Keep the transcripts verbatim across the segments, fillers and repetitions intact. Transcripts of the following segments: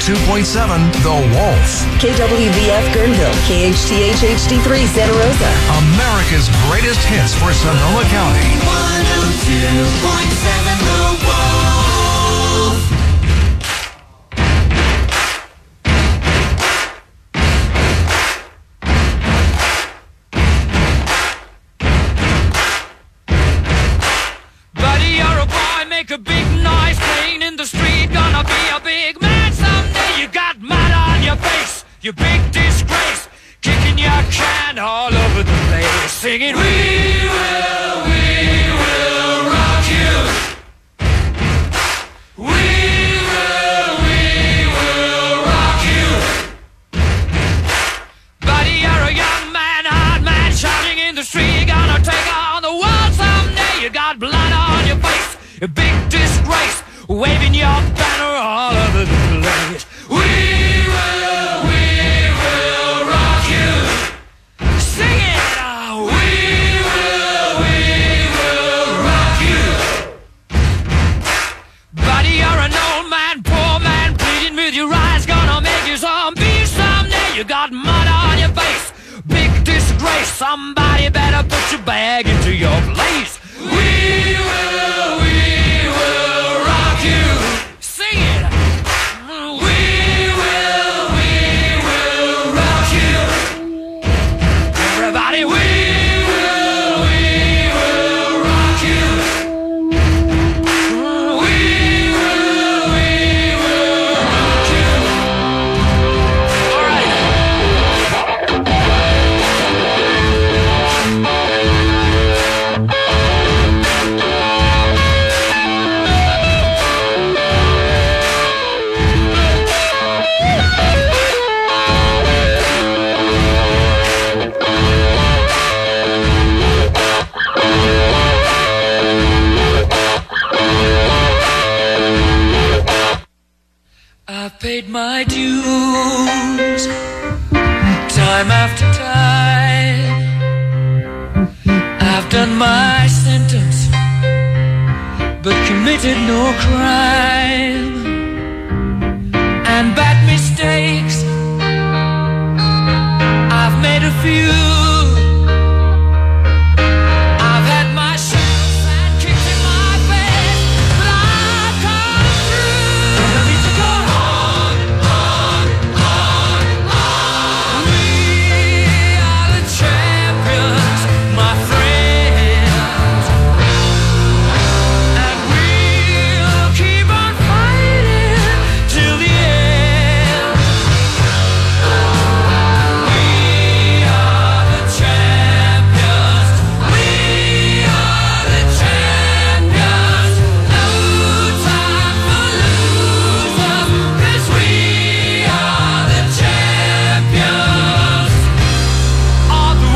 two point seven The Wolf. K W V F Guerneville, K H T H H D three Santa Rosa. America's greatest hits for Sonoma County. one oh two point seven The Wolf. Make a big noise playing in the street. Gonna be a big man someday. You got mud on your face, you big disgrace. Kicking your can all over the place, singing, we will, we will rock you. We will, we will rock you. Buddy, you're a young man, hard man, shouting in the street. Gonna take on the world someday. You got blood on your face, a big disgrace, waving your banner all over the place. We will, we will rock you. Sing it! Oh, we will, we will rock you. Buddy, you're an old man, poor man, pleading with your eyes. Gonna make you zombie someday. You got mud on your face, big disgrace. Somebody better put your bag into your place. We will, we paid my dues time after time. I've done my sentence but committed no crime. And bad mistakes I've made a few. I've had my shots and kicks in my face, but I've come through. I need to go on, on, on, on. We are the champions, my friends, and we'll keep on fighting till the end. We are the champions. We are the champions. No time for losers, 'cause we are the champions of the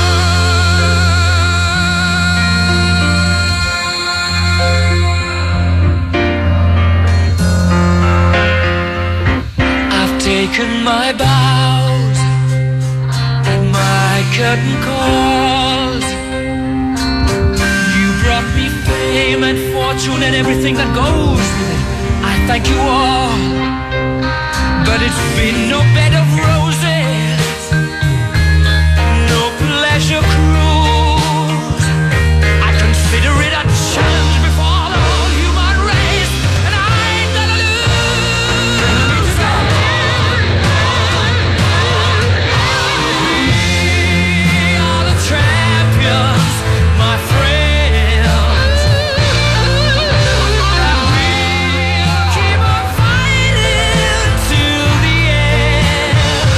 world. I've taken my bows and my curtain calls. You brought me fame and fortune and everything that goes with it. I thank you all, but it's been no bed of roses, no pleasure cruise. I consider it a challenge before the whole human race, and I ain't gonna lose. We are the champions, my friends, and we'll keep on fighting till the end.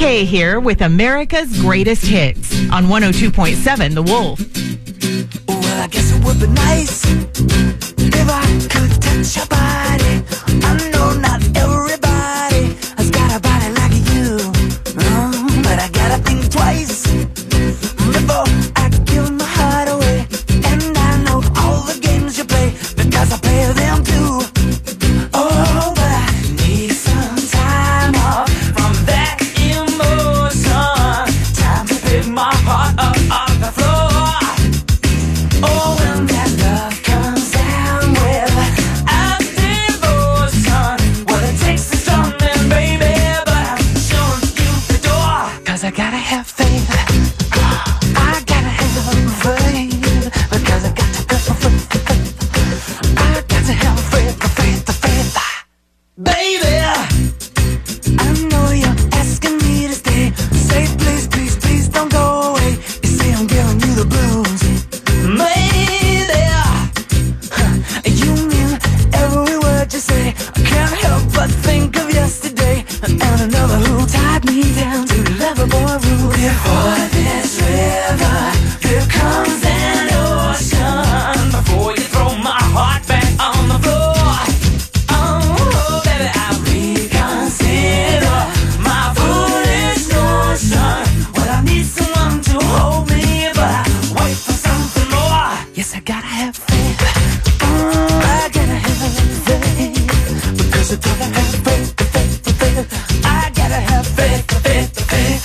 Kay here with America's Greatest Hits on one oh two point seven The Wolf. Well, I guess it would be nice if I could touch your body. I know not everybody has got a body like you, mm, but I gotta think twice before I give my heart away. And I know all the games you play because I play them too. Oh, but I need some time off from that emotion. Time to pick my heart up off the floor. Oh, when that love comes down with a devotion, well, it takes a strong man, baby, but I'm showing you the door. Cause I gotta have faith. I gotta have faith. Because I got to go for faith. I got to have faith, faith, faith. Baby, I know you're asking me to stay. Say please, please, please don't go away. You say I'm giving you the blues. Maybe you mean every word you say. I can't help but think of yesterday and another who tied me down to lovable roof. Before this river, here comes an ocean. Before you throw my heart back on the floor. Oh, baby, I reconsider my foolish notion. Well, I need someone to hold me, but I wait for something more. Yes, I gotta have faith. Mm, I gotta have faith. Because I gotta have faith, faith, faith. I gotta have faith, faith, faith.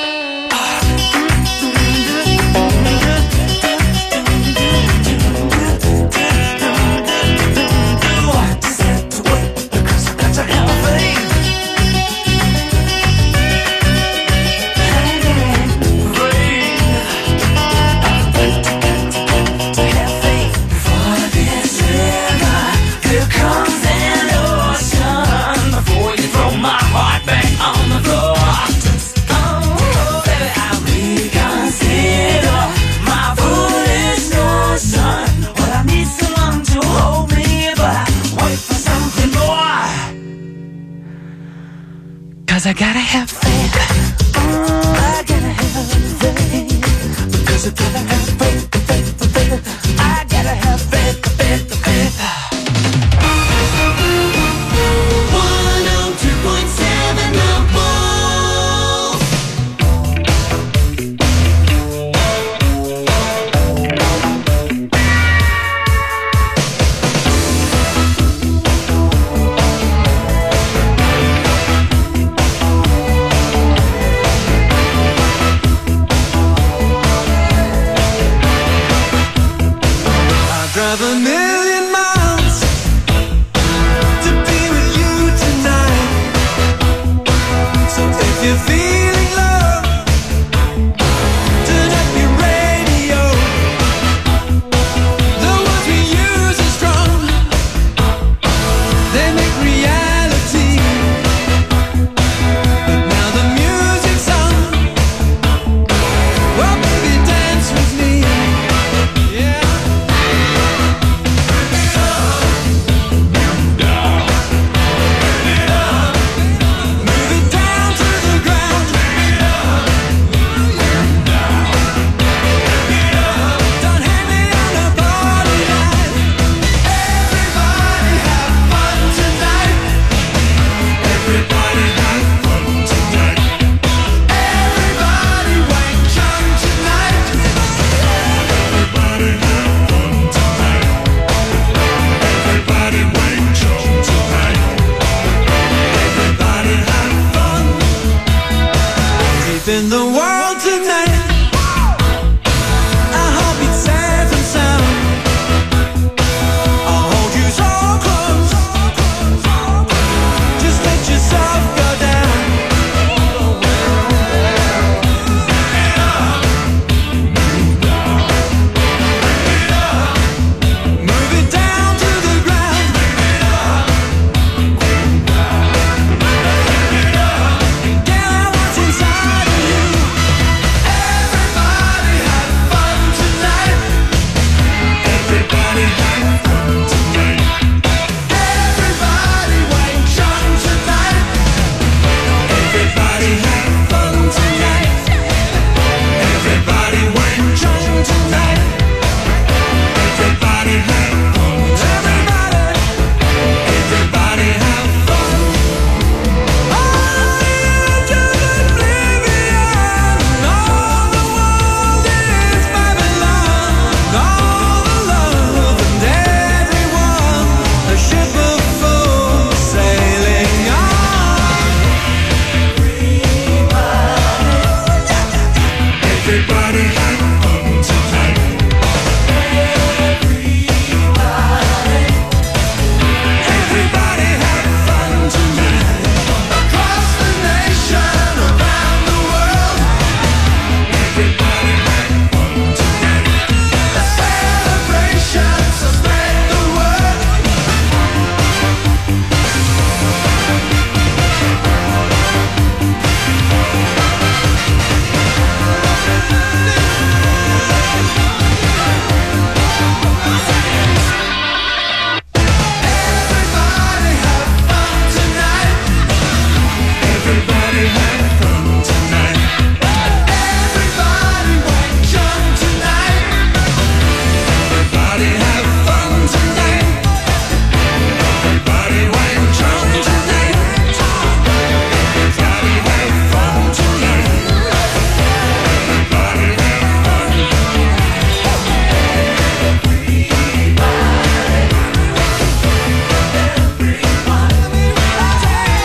Just have to wait because I got to have faith. Cause I gotta have faith. Mm, I gotta have faith. Because I gotta have faith, faith, faith. I gotta have faith, faith, faith. one oh two point seven The Wolf. Drive a million miles to be with you tonight. So if you're feeling love, turn up your radio. The words we use are strong. They make reality. But now the music's on. Well, baby, dance with me. Yeah. In the world tonight, our heartbeat safe and sound. I'll hold you so close. Just let yourself go down. Move it down to the ground. Get out what's inside of you.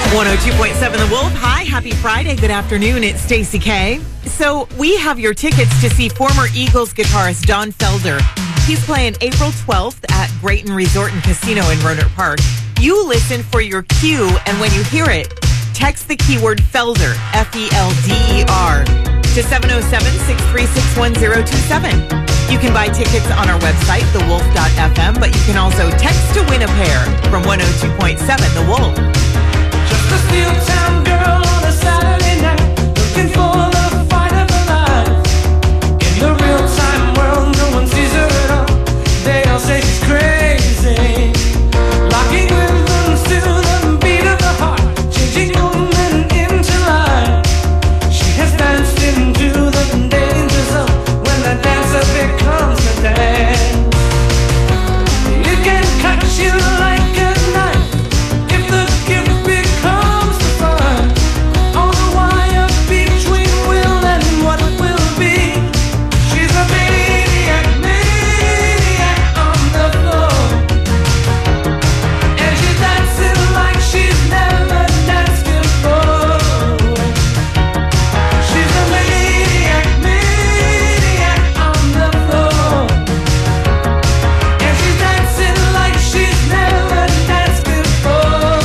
one oh two point seven The Wolf. Hi, happy Friday. Good afternoon. It's Stacey K. So we have your tickets to see former Eagles guitarist Don Felder. He's playing April twelfth at Grayton Resort and Casino in Rohnert Park. You listen for your cue, and when you hear it, text the keyword Felder, F E L D E R, to seven oh seven, six three six, one oh two seven. You can buy tickets on our website, the wolf dot f m, but you can also text to win a pair from one oh two point seven The Wolf. Just a steel town girl on a Saturday night, looking for the fight of her life. In the real-time world, no one sees her at all. They all say she's crazy, locking rhythms to the beat of the heart, changing woman into life. She has danced into the danger zone when the dancer becomes the dance. It can cut you like a knife if the gift becomes the fun. On the wire between will and what will be. She's a maniac, maniac on the floor, and she's dancing like she's never danced before. She's a maniac, maniac on the floor, and she's dancing like she's never danced before.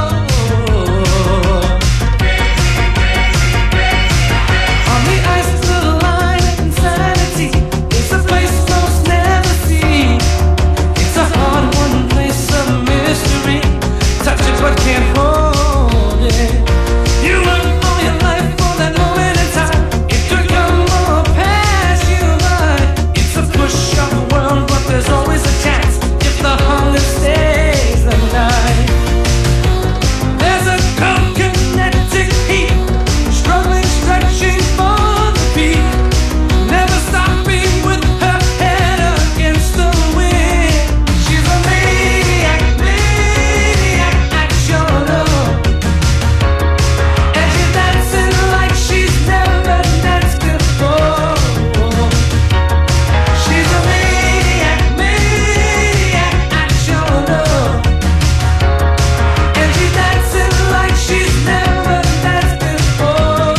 On the ice, the line of insanity is a place most never see. It's a hard-won place of mystery. Touch it but can't hold it. You work all your life for that moment in time. It could come or pass you by. It's a push-up world, but there's always a chance if the hunger stays the night. There's a cold kinetic heat, struggling, stretching for the beat, never stopping with her head against the wind. She's a maniac, maniac at your door, and she's dancing like she's never danced before. She's a maniac, maniac at your door, and she's dancing like she's never danced before.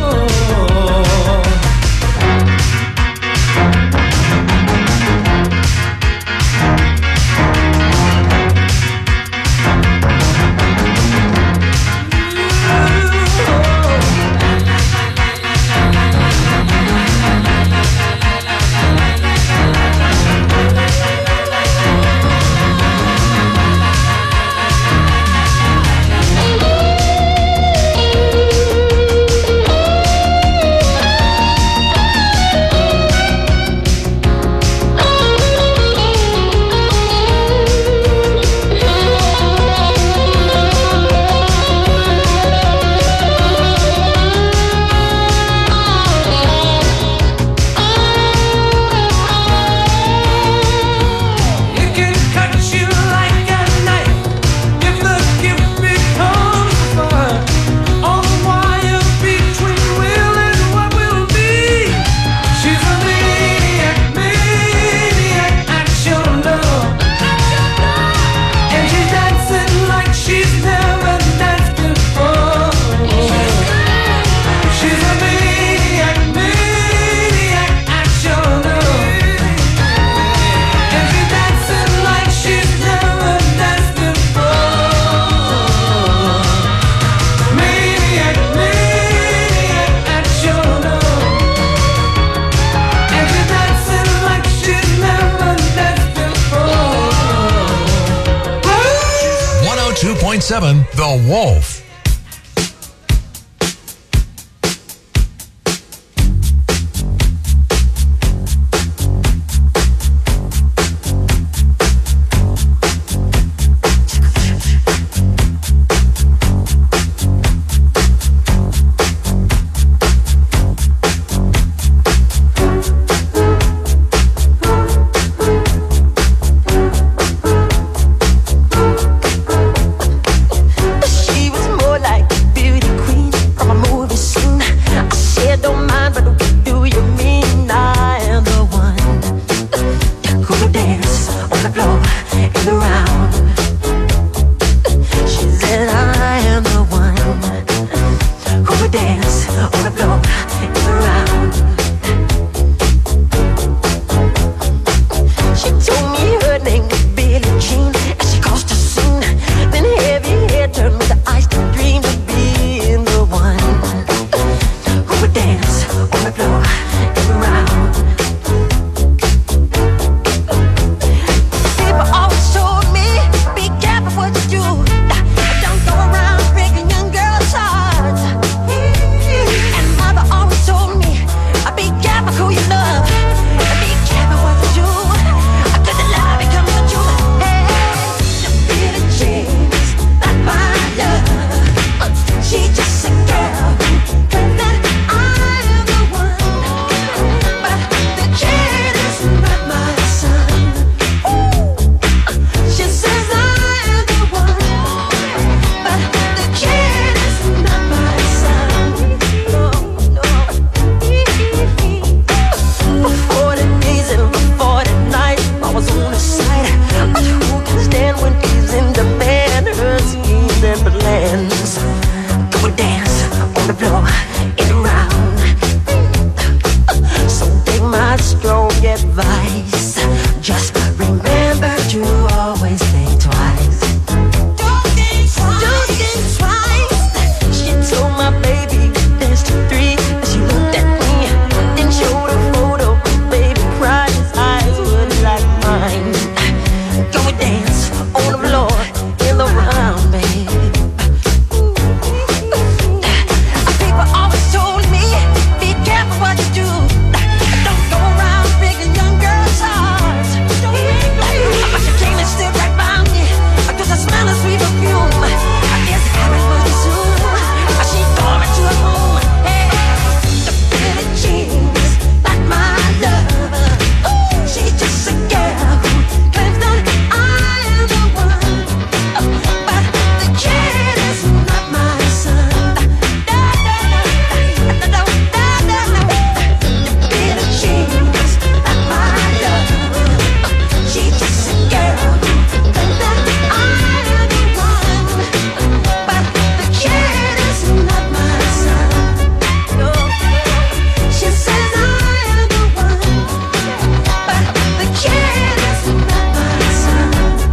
It can cut you like a knife if the gift becomes the fun. On the wire between will and what will be. She's a maniac, maniac at your door, and she's dancing like she's never danced before. She's a maniac, maniac at your door, and she's dancing like she's never danced before. Maniac, maniac at your door, and she's dancing like she's never danced before. one oh two point seven The Wolf. She was on the floor in the round, baby. People always told me, be careful what you do. Don't go around breaking young girls' hearts. But she came and stood right by me, 'cause I smell a sweet perfume. I guess it happened pretty soon. She called me to her room. Hey, the Billie Jean's like my lover. She's just a girl who claims that I am the one. But the kid is not my son. No, no, no, no, no, no. The Billie Jean's like my lover. She's just a girl who claims that I am the one. But the kid is not my son. No, she says I am the one. But the kid is not my son.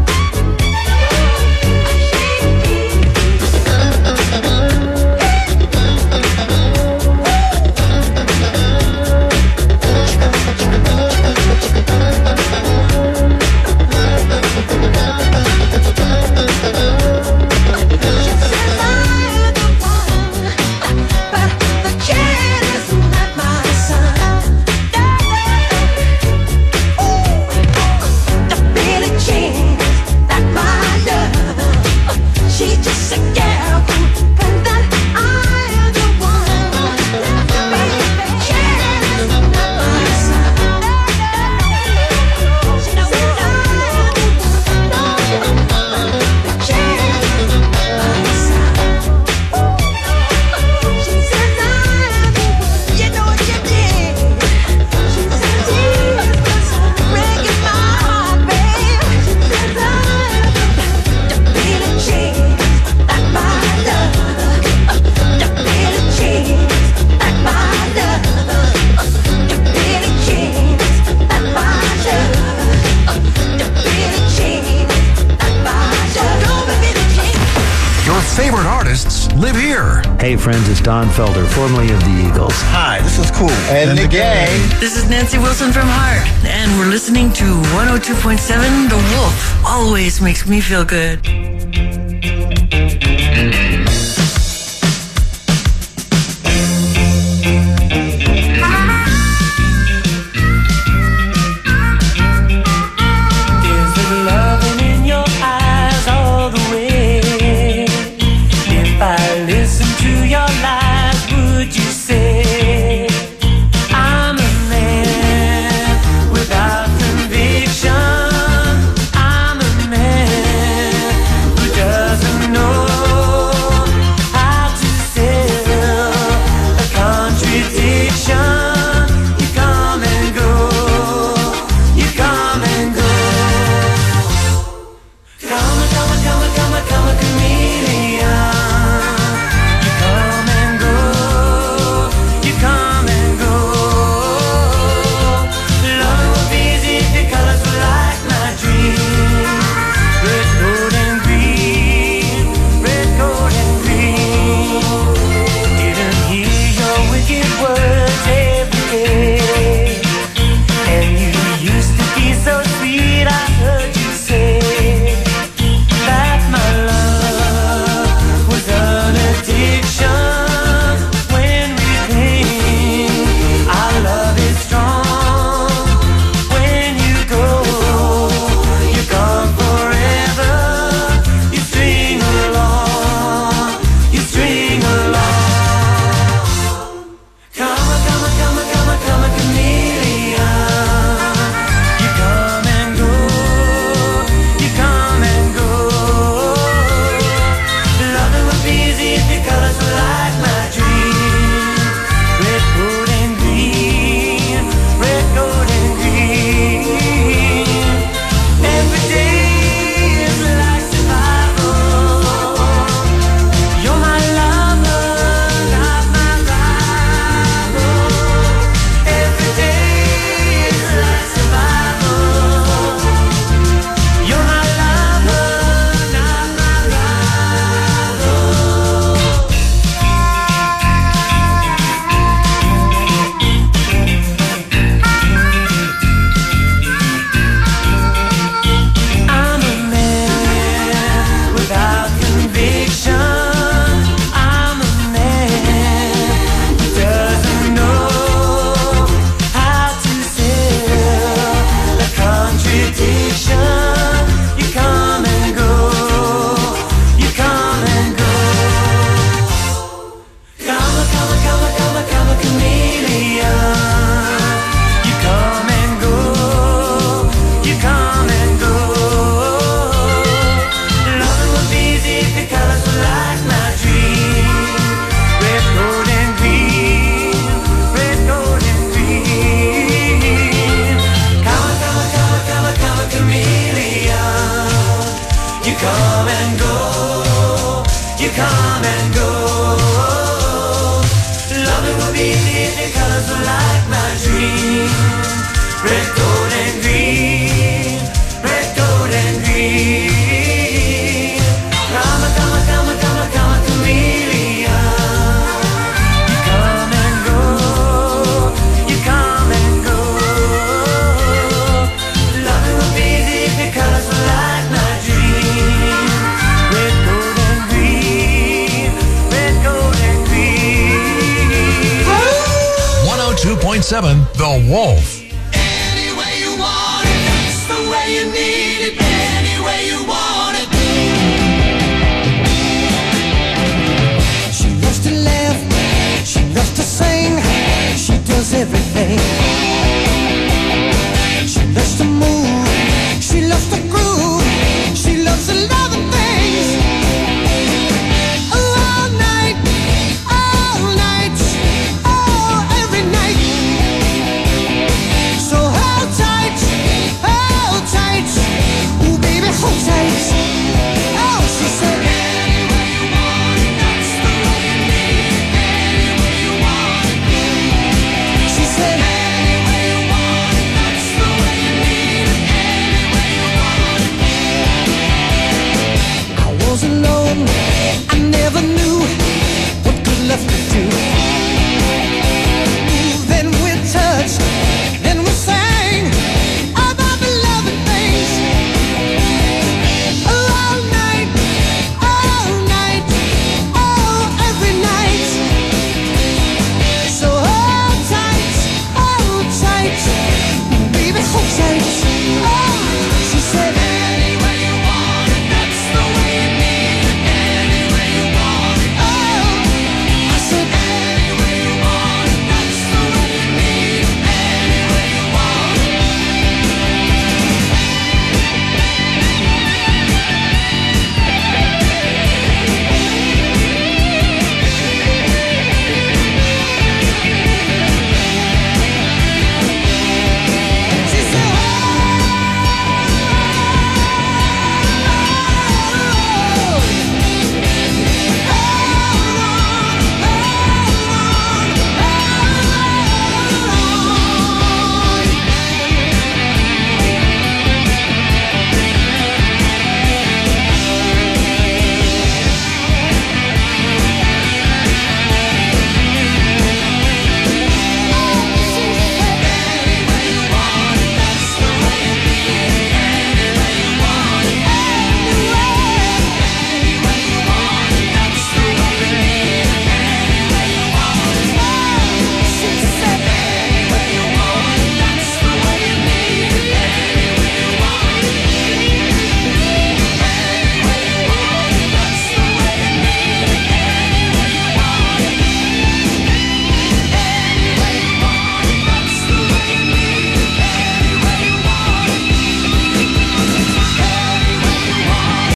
She's just a girl who claims that I am the one. But the kid is not my son. She says I am the one. The kid is not my son. She says I am the one. You know what you did. She says he is my son, breaking my heart, babe. She says I am the Billie Jean. Like my love, the Billie Jean, like my love, the Billie Jean, like my love, the Billie Jean, like my love. Go with Billie Jean. Your favorite artists live here. Hey friends, it's Don Felder, formerly of the Eagles. Hi, this is Cool. And, the gang. This is Nancy Wilson from Heart, and we're listening to one oh two point seven The Wolf. Always makes me feel good. Is there loving in your eyes all the way? If I listen to your lies, would you say I'm a man without conviction? I'm a man who doesn't know You come and go, you come and go. Loving will be the colors are like my dream. Red, gold, and green. Red, gold, and green. Come, come, come, come, come, chameleon. You come and go, you come and go. Loving will be the colors are like my dream. Red, gold, and green. Red, gold, and green. one oh two point seven The Wolf.